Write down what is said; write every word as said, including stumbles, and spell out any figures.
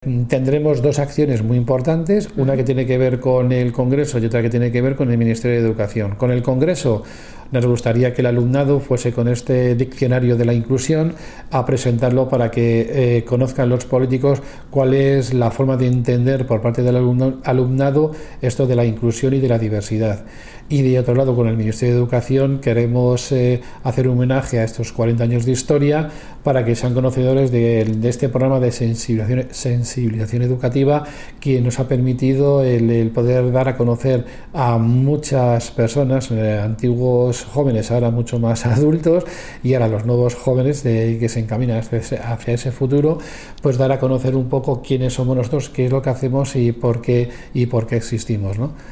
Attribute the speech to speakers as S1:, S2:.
S1: Tendremos dos acciones muy importantes, una que tiene que ver con el Congreso y otra que tiene que ver con el Ministerio de Educación. Con el Congreso nos gustaría que el alumnado fuese con este diccionario de la inclusión a presentarlo para que eh, conozcan los políticos cuál es la forma de entender por parte del alumnado esto de la inclusión y de la diversidad. Y de otro lado, con el Ministerio de Educación queremos eh, hacer un homenaje a estos cuarenta años de historia para que sean conocedores de, de este programa de sensibilización, sensibilización educativa que nos ha permitido el, el poder dar a conocer a muchas personas, eh, antiguos jóvenes, ahora mucho más adultos, y ahora los nuevos jóvenes de, que se encaminan hacia ese, hacia ese futuro, pues dar a conocer un poco quiénes somos nosotros, qué es lo que hacemos y por qué, y por qué existimos, ¿no?